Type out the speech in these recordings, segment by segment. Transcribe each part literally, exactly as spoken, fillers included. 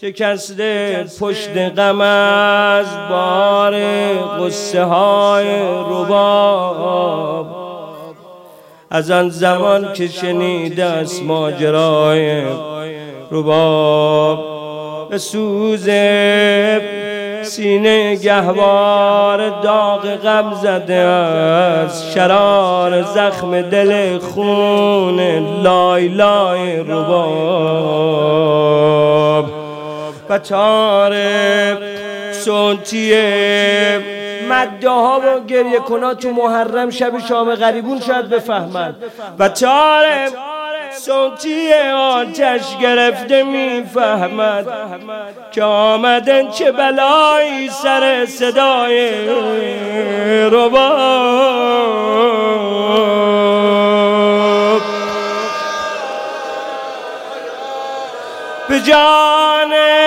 شکسته پشت غم از بار قصه های رباب، از آن زمان که شنیده است ماجرای رباب، به سوز سینه گهوار داغ غم زده است، شرار زخم دل خون لای لای رباب. و تار صوتی مده ها و گریه کنا تو محرم شب شام غریبون شاید بفهمند. و تار صوتی آتش گرفته میفهمد که آمدن چه بلایی سر صدای رباب. به جان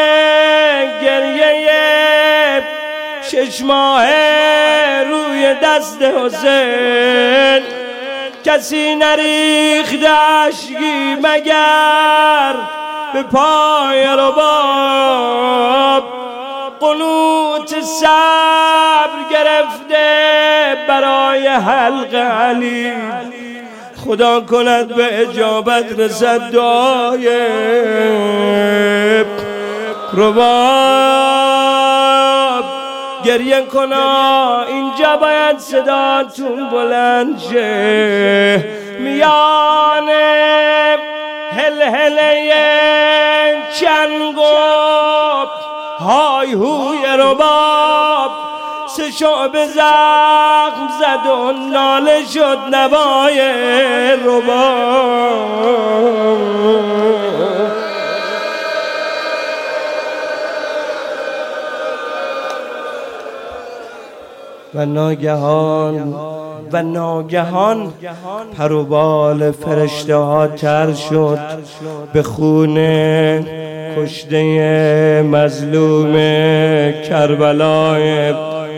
گریه شش ماه روی دست حسین کسی نریخت اشکی مگر به پای رباب. قنوت صبر گرفته برای حلق علی، خدا کند به اجابت رسد دعای رباب. گریه کنا اینجا باید صداتون بلند شه، میان هل هله چنگ و های هوی رباب، سه شعبه زخم زد و ناله شد نوای رباب. و ناگهان و ناگهان پر و بال فرشته ها تر شد به خون کشته مظلوم کربلای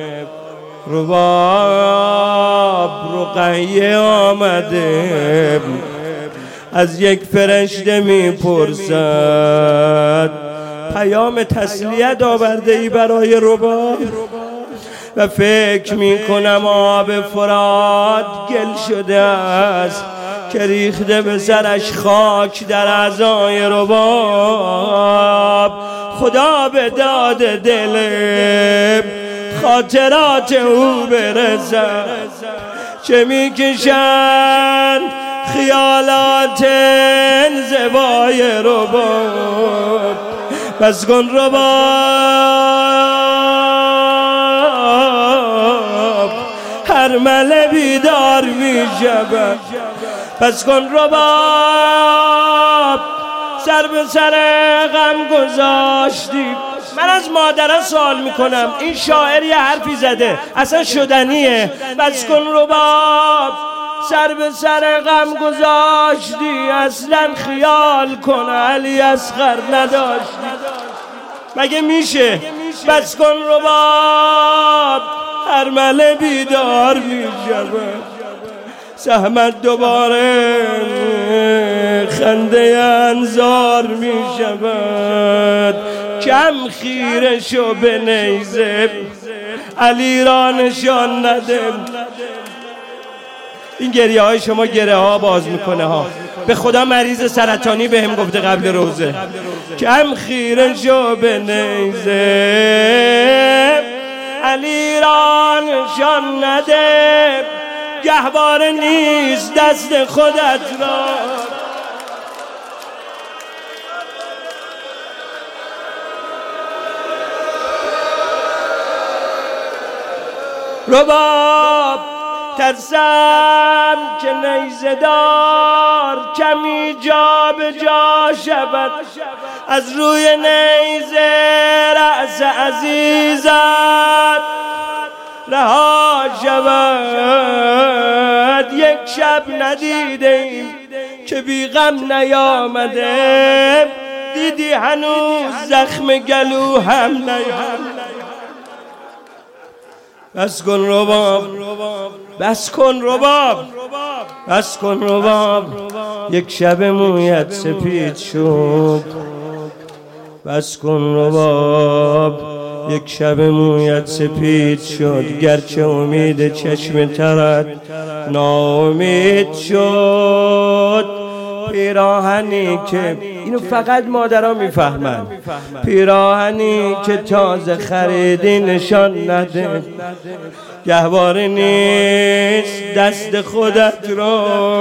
رباب. رقیه آمده از یک فرشته میپرسد پیام تسلیت آورده ای برای رباب؟ و فکر می کنم آب فرات گل شده است که ریخته به سرش خاک در اعضای رباب. خدا به داد دل خاطرات او برسد، چه می کشند خیالات انزوای رباب. بس کن رباب، هر مله بیدار می شود. پس کن رباب، سر به سر غم گذاشتی. من از مادرها سوال میکنم، این شاعر یه حرفی زده اصلا شدنیه؟ بس کن رباب، سر به سر غم گذاشتی، اصلا خیال کن علی اصغر نداشتی. مگه میشه؟ بس کن رباب، هر مله بیدار میشود. زحمت دوباره خنده انظار میشود. کم خیره شو به نیزه، علی را نشان نده. این گریه های شما گره ها باز میکنه ها. به خدا مریض سرطانی به هم گفته قبل روزه کم خیره شو به نیزه، علی را نشان نده. گهواره نیست دست خودت را، رباب ترسم که نیزه دار کمی جا به جا شود، از روی نیزه رأس عزیزت رها شود. یک شب ندیدیم که بی غم نیامده، دیدی هنوز زخم گلو هم نیامده. بس کن رباب، بس کن رباب، بس کن رباب. یک شب مویت سپید شد، بس کن رباب. یک شب مویت سپید شد، گرچه امید چشم ترت ناامید شد. پیراهنی که اینو فقط مادرها میفهمن، پیراهنی که تازه خریدی نشان نده، گهواره نیست دست خودت رو.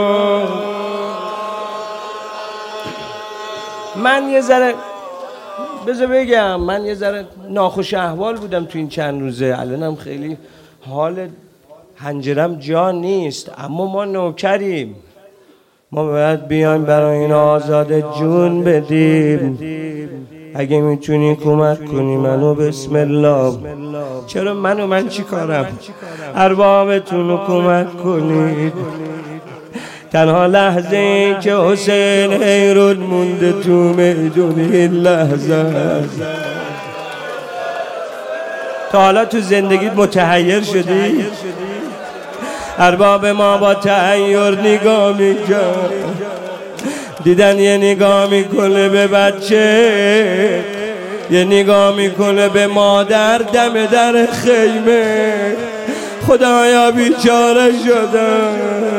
من یه ذره بذار بگم، من یه ذره ناخوش احوال بودم تو این چند روزه، الانم خیلی حال حنجرم جا نیست، اما ما نوکریم، ما باید بیایم برای این آزاده جون بدیم. اگه میتونی کمک کنی منو بسم الله. چرا منو من چی کارم؟ اربابتون رو کمک کنید. تنها لحظه ای که حسین حیرون مونده تو میدون این لحظه. تا حالا تو زندگیت متحیر شدی؟ ارباب ما با تحیر نگاه میکرد، دیدن یه نگاه میکنه به بچه، یه نگاه میکنه به مادر دم در خیمه. خدایا بیچاره شدم،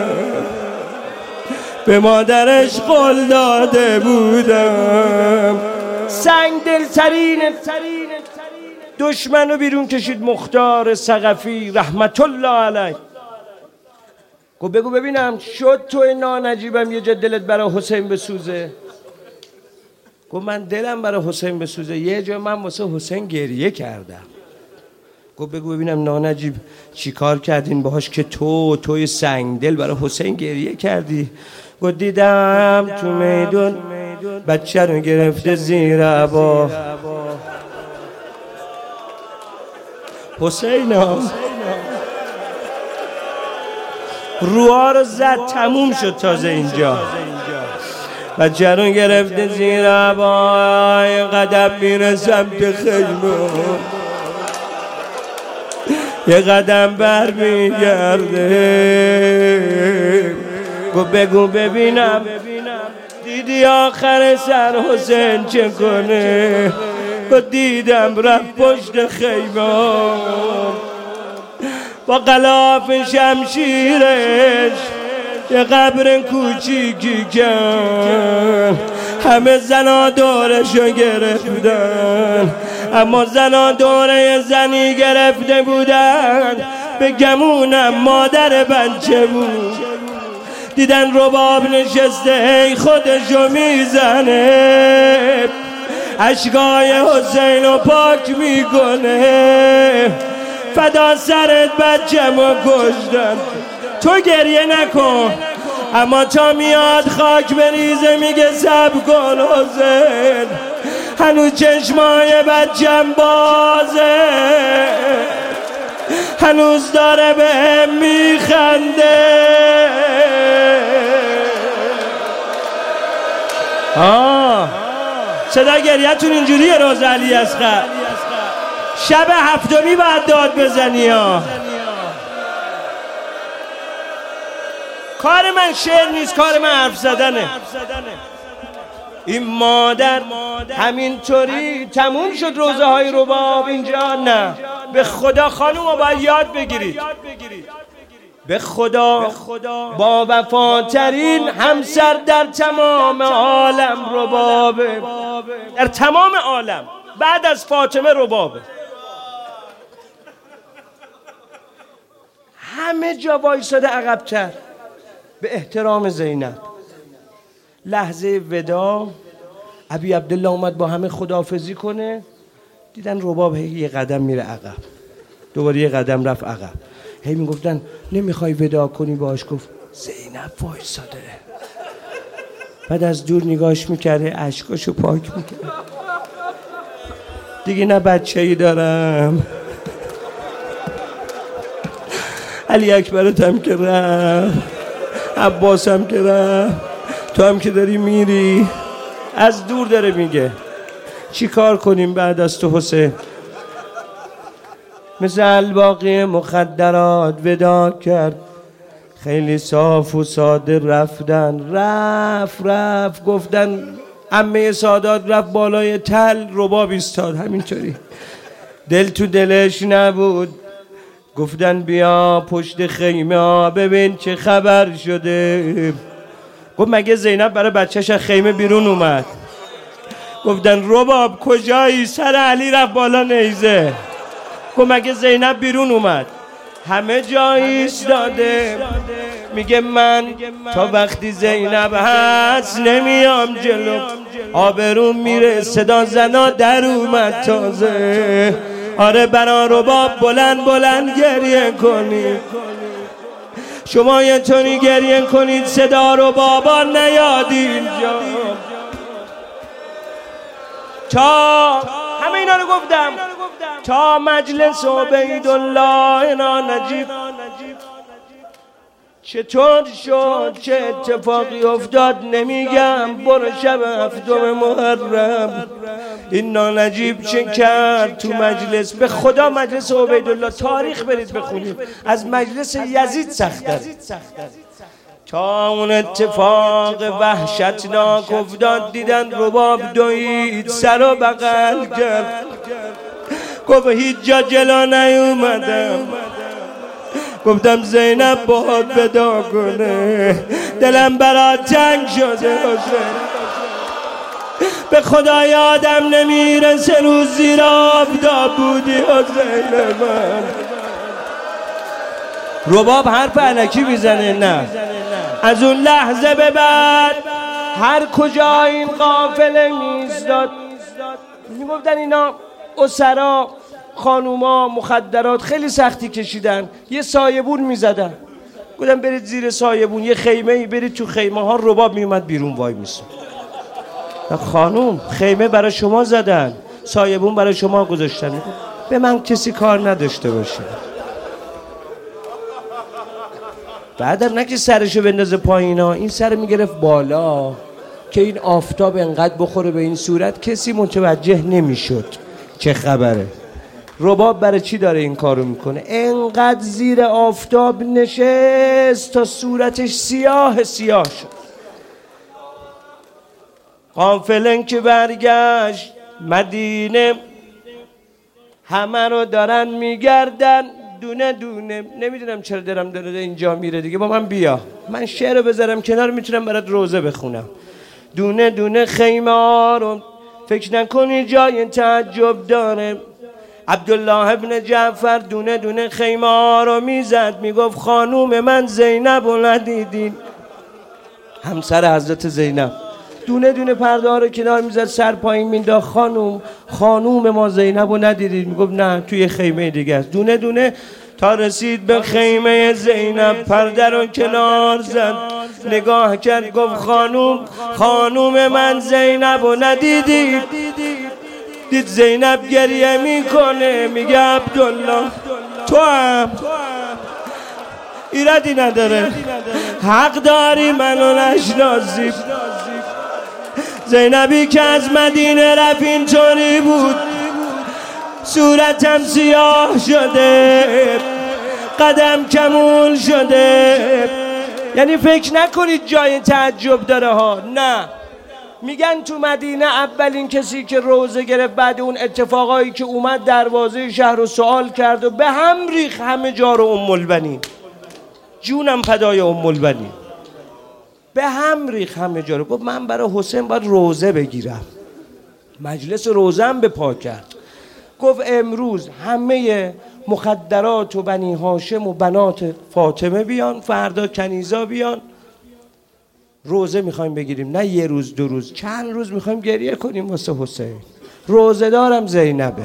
به مادرش قول داده بودم. سنگ دلترین دشمنو بیرون کشید مختار ثقفی رحمت الله علیه. گو بگو ببینم شد توی نانجیبم یه جا دلت برای حسین بسوزه؟ گو من دلم برای حسین بسوزه یه جا من واسه حسین گریه کردم. گو بگو ببینم نانجیب چی کار کردین باهاش که تو توی سنگ دل برای حسین گریه کردی؟ گو دیدم تو میدون بچه رو گرفته زیر عبا. حسینا روها رو زد تموم شد تازه اینجا. بچه رو گرفته زیر عبا، قدم میره سمت خیمه، یه قدم بر میگرده. گو بگو ببینم دیدی آخر سر حسین چه کنه؟ گو دیدم رفت پشت خیمه با غلاف شمشیرش یه قبر کوچیکی کن. همه زنا دورشو گرفتن، اما زنا دوره زنی گرفته بودن به گمونم مادر بچه بود. دیدن رباب نشسته ای خودشو میزنه، اشکای حسین رو پاک میکنه. فدا سرت بچه‌مو کشتن، تو گریه نکن، اما تا میاد خاک بریزه میگه صبر کن حسین، هنوز چشمای بچم بازه، هنوز داره بهم میخنده. آه صدا گریه‌تون اینجوریه روز علی اصغر؟ شب هفتمی باید داد بزنی ها. کار من شعر نیست، کار من حرف زدنه. این مادر همینطوری تموم شد روزه های رباب اینجا؟ نه، به خدا خانوم باید یاد بگیرید، به خدا با وفاترین همسر در تمام عالم ربابه، در تمام عالم بعد از فاطمه ربابه. همه جا وایساده عقب‌تر به احترام زینب. لحظه ودا ابی عبدالله اومد با همه خداحافظی کنه، دیدن رباب هی یه قدم میره عقب، دوباره یه قدم رفت عقب. هی میگفتن نمیخوای ودا کنی باش؟ گفت زینب وایساده. بعد از دور نگاهش میکرده، اشکاشو پاک میکرد، دیگه نه بچه‌ای دارم. علی اکبرت هم که رفت، عباس هم که رفت، تو هم که داری میری. از دور داره میگه چی کار کنیم بعد از تو حسین؟ مثل الباقی مخدرات ودا کرد، خیلی صاف و ساده رفتن. رفت رفت گفتن عمه سادات رفت بالای تل، رباب ایستاد همینطوری، دل تو دلش نبود. گفتن بیا پشت خیمه ببین چه خبر شده. گفت مگه زینب برای بچهش از خیمه بیرون اومد؟ گفتن رباب کجایی؟ سر علی رفت بالا نیزه. گفت مگه زینب بیرون اومد؟ همه جا ایستاده میگه من تا وقتی زینب هست نمیام جلو، آبروم میره. صدا زنا در اومد تازه، آره برا رباب بلند بلند گریه کنید. شما یه طوری گریه کنید صدا رو بابا نیاد اینجا. تا همه اینا رو گفتم تا مجلس عبیدالله اینا نجیب چطور شد، چه اتفاقی افتاد نمیگم. برو شب هفتم محرم این نجیب چه کرد تو مجلس. به خدا مجلس عبیدالله تاریخ برید بخونید، از مجلس یزید سخت‌تر. تا اون اتفاق وحشتناک افتاد دیدن رباب دوید سر و بغل کرد. گفت هیچ جا جلو نیومدم. گفتم زینب باهات ودا کنه، دلم برات تنگ شده به خدا یادم نمیره سه روز زیر آفتاب بودی و زینب من. رباب حرف الکی میزنه نه. از اون لحظه به بعد هر کجا این قافله میزداد میگفتن اینا اسرا خانوما مخدرات خیلی سختی کشیدن، یه سایبون میزدن. گفتم برید زیر سایبون یه خیمه ای، برید تو خیمه ها. رباب میومد بیرون وای میسه. خانوم خیمه برای شما زدن، سایبون برای شما گذاشتن، به من کسی کار نداشته باشه. بعدم نه که سرشو بندازه پایینا، این سر میگرفت بالا که این آفتاب انقدر بخوره به این صورت کسی متوجه نمیشد چه خبره. رباب برای چی داره این کارو میکنه؟ انقدر زیر آفتاب نشست تا صورتش سیاه سیاه شد. قافله که برگشت مدینه همه رو دارن میگردن دونه دونه. نمیدونم چرا درم داره اینجا میره دیگه. با من بیا، من شعر بذارم کنار میتونم برات روزه بخونم. دونه دونه خیمه ها رو فکر نکنی جای تعجب داره. عبدالله ابن جعفر دونه دونه خیمه ها رو میزد، میگفت خانوم من زینب رو ندیدین؟ همسر حضرت زینب دونه دونه پرده ها رو کنار میزد، سر پایین مینداخت، خانوم خانوم ما زینب رو ندیدین؟ میگفت نه توی خیمه دیگه است. دونه دونه تا رسید به خیمه زینب پرده رو کنار زد، نگاه کرد گفت خانوم خانوم من زینب رو ندیدی؟ دید زینب گریه میکنه، میگه عبدالله تو هم ایرادی نداره، حق داری منو نشناسی. زینبی که از مدینه رفت اینطوری بود، صورتم سیاه شده، قدم کمول شده. یعنی فکر نکنید جای تعجب داره ها، نه. میگن تو مدینه اولین کسی که روزه گرفت بعد اون اتفاقایی که اومد دروازه شهر رو سوال کرد و به هم ریخ همه جا رو ام البنین. جونم فدای ام البنین. به هم ریخ همه جا رو. گفت من برای حسین باید روزه بگیرم. مجلس روزه هم به پا کرد. گفت امروز همه مخدرات و بنی هاشم و بنات فاطمه بیان، فردا کنیزا بیان، روزه میخوایم بگیریم. نه یه روز دو روز، چند روز میخوایم گریه کنیم واسه حسین. روزه دارم زینبه.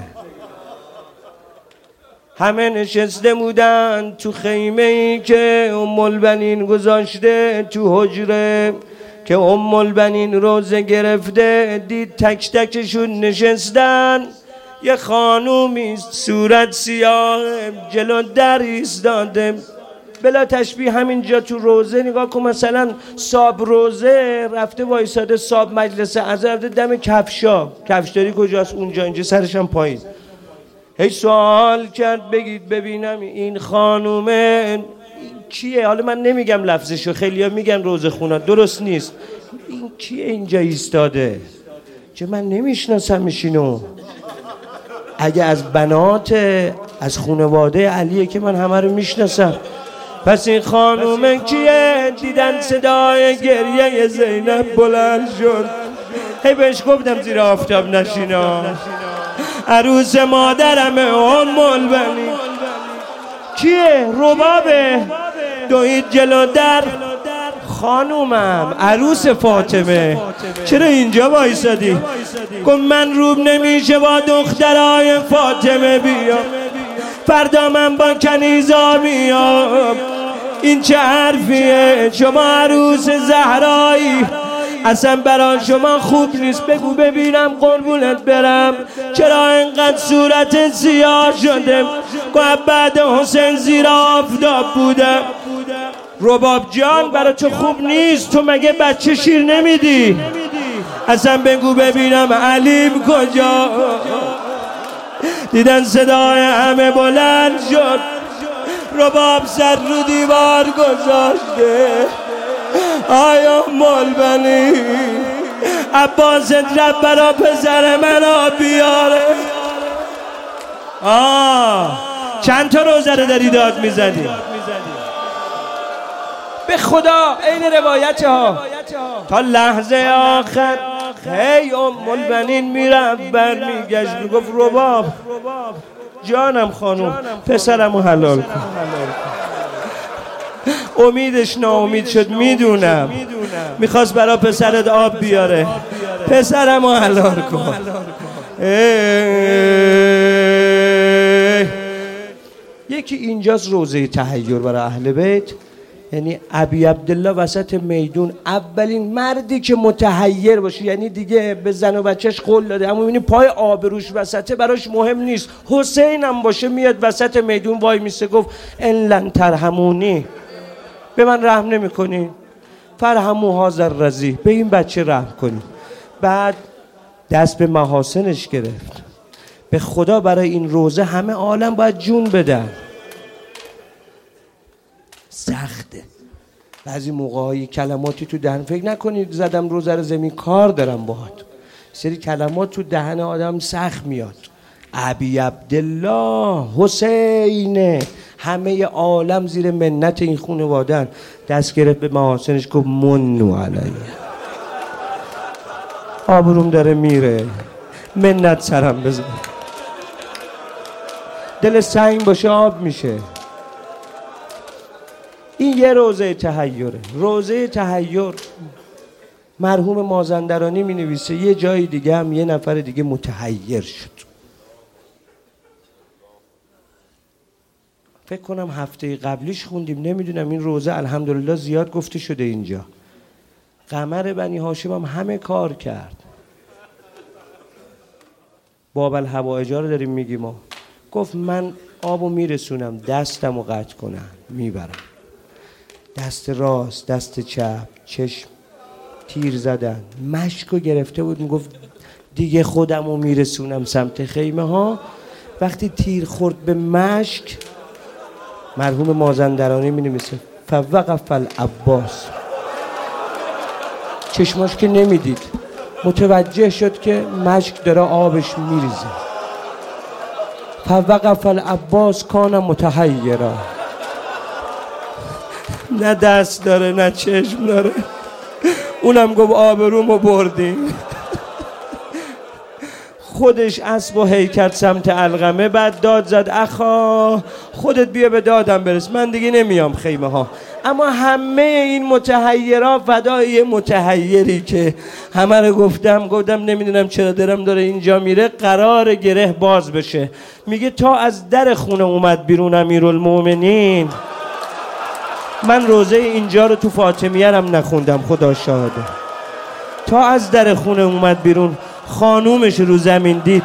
همه نشسته بودن تو خیمه ای که ام البنین گذاشته تو حجره، که ام البنین روزه گرفته. دید تک تکشون نشستن. یه خانومی صورت سیاه جلو در ایستاده، بلا تشبیه همینجا تو روزه نگاه کن. مثلا صاحب روزه رفته وایساده، صاحب مجلس عزا رفته دم کفشا، کفشداری کجاست؟ اونجا. اینجا سرشم پایین. هی سوال کرد بگید ببینم این خانومه کیه؟ حالا من نمیگم لفظشو، خیلی ها میگن روزه خونه، درست نیست. این کیه اینجا ایستاده؟ چه من نمیشناسمش اینو. اگه از بنات از خانواده علیه که من همه رو میشناسم. پس این خانومه کیه؟ دیدن صدای گریه زینب بلند شد. هی بهش گفتم زیر آفتاب نشینا، عروس مادرمه ام البنین. کیه؟ ربابه. دوید جلو در. خانومم عروس فاطمه، چرا اینجا وایسادی؟ گفت من روب نمیشه با دخترای فاطمه بیام، فردا من با کنیزا میام. این چه حرفیه؟ شما عروس زهرایی، اصلا برای شما خوب نیست. بگو ببینم قربونت برم چرا اینقدر صورت سیاه شده؟ گفت بعد حسین زیر آفتاب بودم. رباب جان برای تو خوب نیست، تو مگه بچه شیر نمیدی؟ اصلا بگو ببینم علیم کجا؟ دیدن صدای همه بلند شد. رباب سر رو دیوار گذاشته. آیا مولبنی عباس رب برا پسر من بیاره. آه چند تا روزه رو داری داد میزنی؟ به خدا این روایت ها تا لحظه آخر هی ام البنین میره بر میگشت میگفت رباب جانم خانوم پسرمو حلال کن. امیدش ناامید شد، میدونم میخواست برا پسرت آب بیاره. پسرمو حلال کن. یکی اینجاست روزه تحیر برای اهل بیت، یعنی ابی عبدالله وسط میدون، اولین مردی که متحیر باشه، یعنی دیگه به زن و بچهش قول داده اما میبینی پای آبروش وسطه، براش مهم نیست. حسین هم باشه میاد وسط میدون وای میسه، گفت ان لن ترحمونی، به من رحم نمی کنی، فرحمو هذا الرضیع، به این بچه رحم کنی. بعد دست به محاسنش گرفت. به خدا برای این روزه همه عالم باید جون بدن. سخته بعضی موقعی کلماتی تو دهن، فکر نکنید زدم روزه رو زمین کار دارم باهات، سری کلمات تو دهن آدم سخت میاد. ابی عبدالله حسین، همه عالم زیر منت این خانواده‌ان. دست گرفت به محاسنش گفت منو علیه، آبروم داره میره، منت سرم بزن. دل سنگ باشه آب میشه. این یه روزه تحیره. روزه تحیر مرحوم مازندرانی می نویسه یه جای دیگه هم یه نفر دیگه متحیر شد. فکر کنم هفته قبلیش خوندیم، نمیدونم. این روزه الحمدلله زیاد گفته شده اینجا. قمر بنی هاشم هم همه کار کرد. باب الحوائج رو داریم میگیم ما. گفت من آبو میرسونم، دستمو قطع کنم میبرم، دست راست دست چپ چشم تیر زدن، مشکو گرفته بود میگفت دیگه خودمو میرسونم سمت خیمه ها. وقتی تیر خورد به مشک، مرحوم مازندرانی می نویسه فوقف العباس، چشماش که نمیدید متوجه شد که مشک داره آبش میریزه. فوقف العباس کان متحیرا، نه دست داره نه چشم داره. اونم گفت آبرومو بردیم. خودش اسب و هی کرد سمت علقمه. بعد داد زد اخا خودت بیا به دادم برس، من دیگه نمیام خیمه ها. اما همه این متحیرها فدای متحیری که همه رو گفتم گفتم نمیدونم چرا درم داره اینجا میره، قرار گره باز بشه. میگه تا از در خونه اومد بیرون امیرالمومنین، من روزه اینجا رو تو فاطمیه هم نخوندم خدا شاهده، تا از در خونه اومد بیرون خانومش رو زمین دید،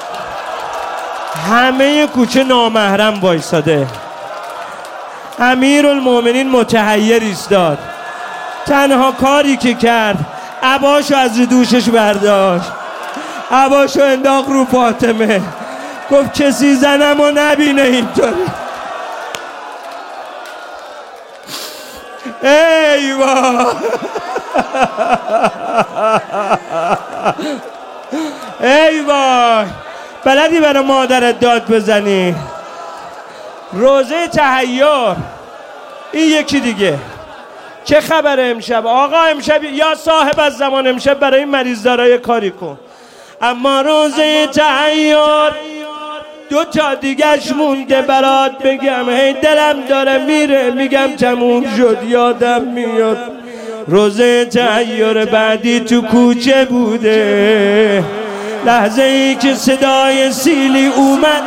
همه کوچه نامحرم وایساده. امیرالمومنین متحیر ایستاد. تنها کاری که کرد عباشو از رو دوشش برداشت، عباشو انداخت رو فاطمه، گفت کسی زنمو نبینه اینطوری. ای وای ای وای، بلدی برای مادرت داد بزنی؟ روزه تحیر. این یکی دیگه چه خبره امشب؟ آقا امشب یا صاحب از زمان امشب برای این مریض دارای کاری کن. اما روزه تحیر دو تا دیگهش مونده برات بگم، هی دلم داره میره میگم تموم شد یادم میاد. روزه تحیر بعدی تو کوچه بوده، لحظه ای که صدای سیلی اومد،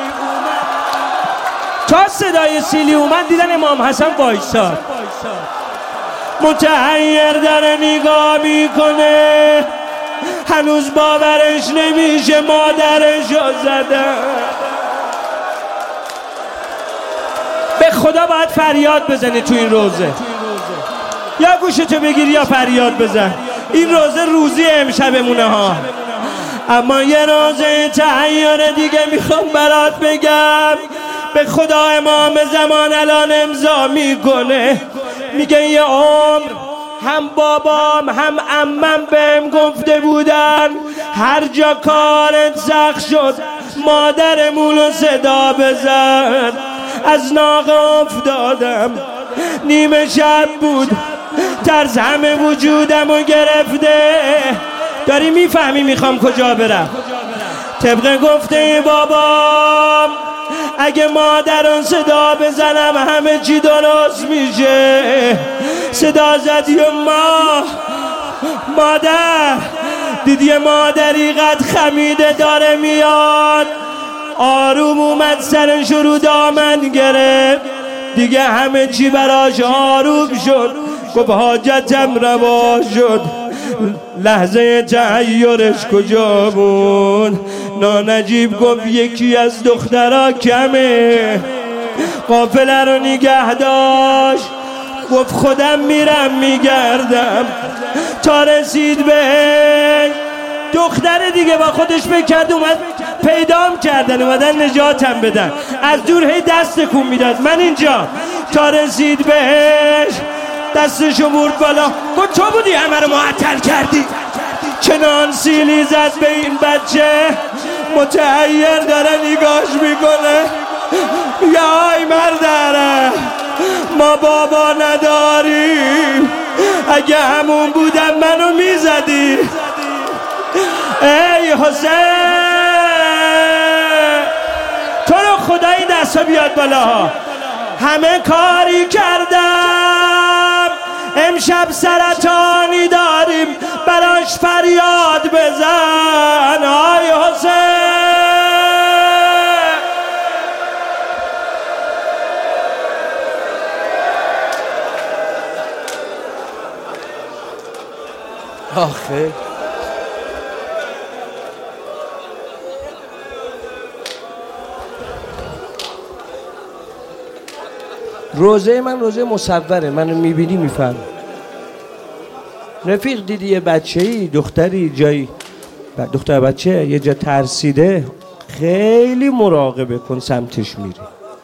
تا صدای سیلی اومد دیدن امام حسن وایساد، متحیر داره نگاه میکنه، هنوز باورش نمیشه مادرشو زدن. به خدا باید فریاد بزنی تو این روزه، یا گوشتو بگیر یا فریاد بزن. این روزه روزی امشبمونه ها. اما یه روزه تحیر دیگه میخوام برات بگم، به خدا امام زمان الان امضا میکنه، میگه یه عمر هم بابام هم عمم بهم گفته بودن هر جا کارت سخت شد مادرمونو صدا بزن. از ناقه افتادم، نیمه شب بود، ترس همه وجودمو گرفته. داری میفهمی میخوام کجا برم؟ طبق گفته بابام اگه مادرم صدا بزنم همه چی درست میشه. صدا زدی و ما مادر دیدی مادری قد خمیده داره میاد، آروم اومد سرش رو دامن گرفت، دیگه همه چی براش آروم شد، گفت حاجتم روا شد. لحظه تحیرش کجا بود؟ نانجیب گفت یکی از دخترها کمه، قافله رو نگه داشت، گفت خودم میرم میگردم. تا رسید به دختر دیگه با خودش بکرد اومد پیدام کردن، اومدن نجاتم بدن، از دور هی دست کن میداد من اینجا. تا رسید بهش دستشو برد بالا، گفت تو بودی همه رو معطل کردی. چنان سیلی زد به این بچه، متحیر داره نگاش میکنه، میگه آی مرداره ما بابا نداریم، اگه همون بودم منو میزدی. ای حسین تو رو خدایی دستا بیاد بالا. همه کاری کردم امشب سرطانی داریم براش فریاد بزن. آی حسین آخه روزه من روزه مصوره، منو میبینی میفهم. رفیق دیدی یه بچه‌ای دختری جایی دختر بچه یه جا ترسیده، خیلی مراقبه کن سمتش میری.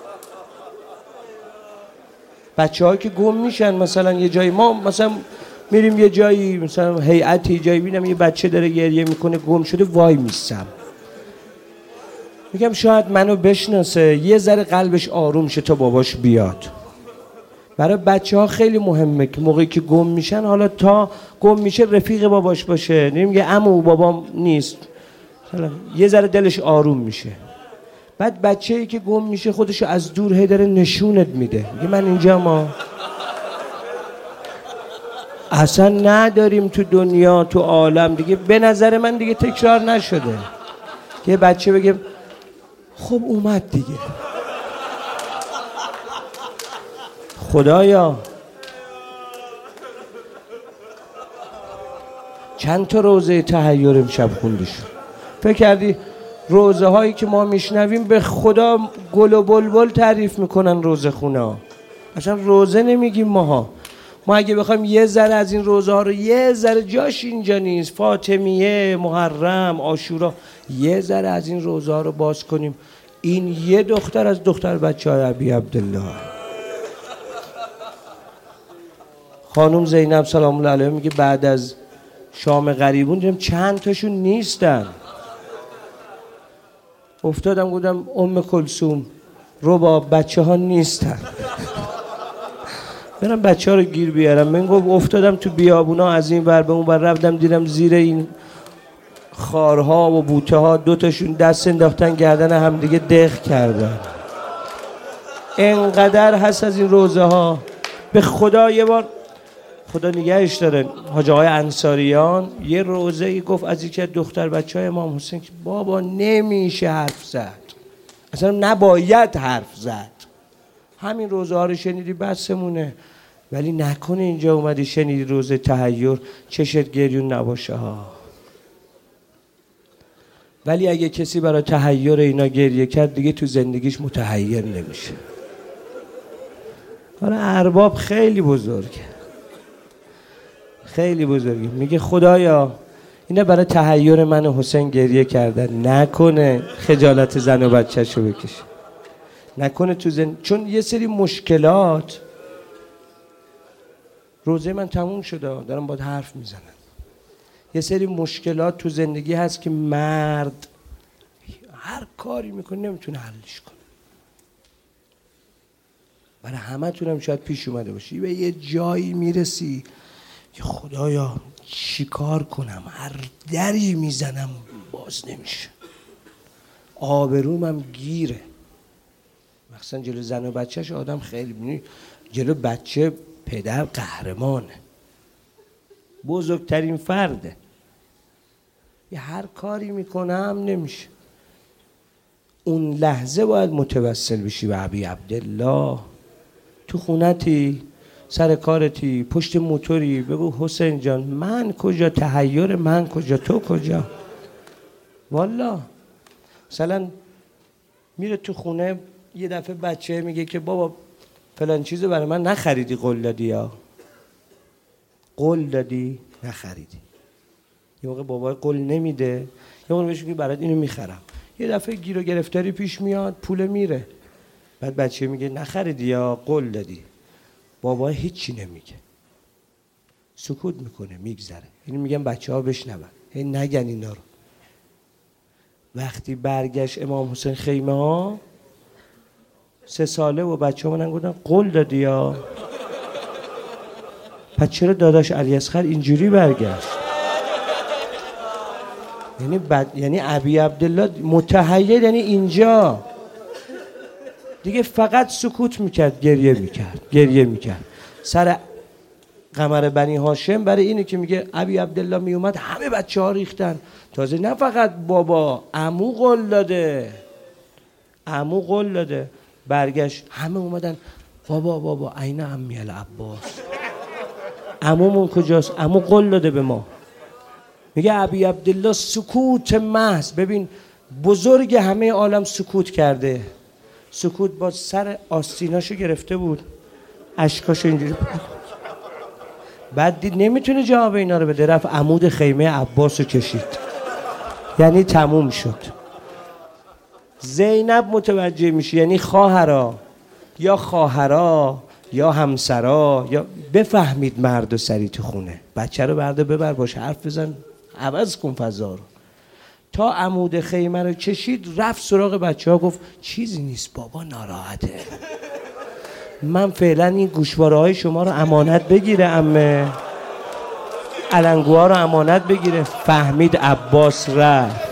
بچه ها که گم میشن مثلا یه جایی، ما مثلا میریم یه جایی مثلا هیئتی جایی بینم یه بچه داره گریه میکنه گم شده، وای میستم میگم شاید منو بشناسه یه ذره قلبش آروم شه تا باباش بیاد. برای بچه ها خیلی مهمه که موقعی که گم میشن حالا تا گم میشه رفیق باباش باشه، نمیگه عمو بابام نیست، یه ذره دلش آروم میشه. بعد بچه‌ای که گم میشه خودشو از دور هی داره نشونت میده، میگه من اینجا ما اصلا نداریم تو دنیا تو عالم دیگه. به نظر من دیگه تکرار نشده که بچه بگه خب اومد دیگه. خدایا چند تا روزه تحیر امشب خونده شد. فکر کردی روزه هایی که ما میشنویم به خدا گل و بلبل تعریف میکنن روزه خونه ها، اصلا روزه نمیگیم ماها. ما اگه بخوایم یه ذره از این روزه ها رو، یه ذره جاش اینجا نیست، فاطمیه، محرم، عاشورا، یه ذره از این روزه ها رو باز کنیم. این یه دختر از دختر بچه های ابی عبدالله. خانم زینب سلام الله علیها میگه بعد از شام غریبون دیدم چند تاشون نیستن. افتادم گفتم ام کلثوم رباب بچه ها نیستن برم بچه ها رو گیر بیارم. من گفت افتادم تو بیابونا از این ور به اون ور رفتم دیدم زیر این خارها و بوته ها دوتاشون دست انداختن گردن همدیگه دق کردن. انقدر هست از این روزه ها. به خدا یه بار خدا نگهش داره حاج آقای انصاریان یه روزه ای گفت از یکی از دختر بچه های امام حسین که بابا نمیشه حرف زد، اصلا نباید حرف زد، همین روزه ها رو شنیدی بسمونه، ولی نکنه اینجا اومدی شنیدی روزه تحیر چشت گریون نباشه ها. ولی اگه کسی برای تحیر اینا گریه کرد دیگه تو زندگیش متحیر نمیشه. حالا ارباب خیلی بزرگه، خیلی بزرگه. میگه خدایا اینا برای تحیر من و حسین گریه کردن، نکنه خجالت زن و بچه‌شو بکشه، نکنه تو زن... چون یه سری مشکلات روزه من تموم شده دارم باید حرف میزنم. یه سری مشکلات تو زندگی هست که مرد هر کاری میکنه نمیتونه حلش کنه. برای همه تونم شاید پیش اومده باشی به یه جایی میرسی که خدایا چی کار کنم، هر دری میزنم باز نمیشه، آبرومم گیره. مثلا جلو زن و بچهش آدم خیلی بینی، جلو بچه پدر قهرمانه، بزرگترین فرده، یه هر کاری میکنم نمیشه. اون لحظه باید متوسل بشی به ابی عبدالله. تو خونتی، سر کارتی، پشت موتوری، بگو حسین جان من کجا، تحیر من کجا، تو کجا. والا مثلا میره تو خونه یه دفعه بچه میگه که بابا فلان چیزو برای من نخریدی، قول دادی یا قول دادی نخریدی. یه موقع بابا قول نمیده، یه موقع بهش میگه برات اینو میخرم. یه دفعه گیر و گرفتاری پیش میاد، پول میره، بعد بچه میگه نخریدی یا قول دادی. بابا هیچی نمیگه، سکوت میکنه، میگذره. اینو میگم بچه ها بشنون، هی نگن اینا رو. وقتی برگشت امام حسین خیمه ها سه ساله و بچه ها منن گفتن قول دادی یا؟ پس چرا داداش علی اصغر اینجوری برگشت؟ یعنی بد... یعنی ابی عبدالله متحیر، یعنی اینجا دیگه فقط سکوت میکرد، گریه میکرد، گریه میکرد سر قمر بنی هاشم. برای اینه که میگه ابی عبدالله میومد همه بچه ها ریختن. تازه نه فقط بابا، عمو قول داده، عمو قول داده. برگشت همه اومدن بابا بابا عین عمی العباس، عمومون کجاست؟ عمو قول داده به ما. میگه ابی عبدالله سکوت محض. ببین بزرگ همه عالم سکوت کرده، سکوت با سر آستیناشو گرفته بود، اشکاشو اینجوری بعد دید نمیتونه جواب اینا رو بده، رفت عمود خیمه عباسو کشید، یعنی تموم شد. زینب متوجه میشه، یعنی خواهرا یا خواهرا یا همسرا یا بفهمید مرد و سری تو خونه، بچه رو برده ببر باشه حرف بزن، عوض کن فضا رو. تا عمود خیمه رو کشید رفت سراغ بچه ها، گفت چیزی نیست بابا ناراحته، من فعلا این گوشواره های شما رو امانت بگیره، امه علنگوها رو امانت بگیره. فهمید عباس رفت.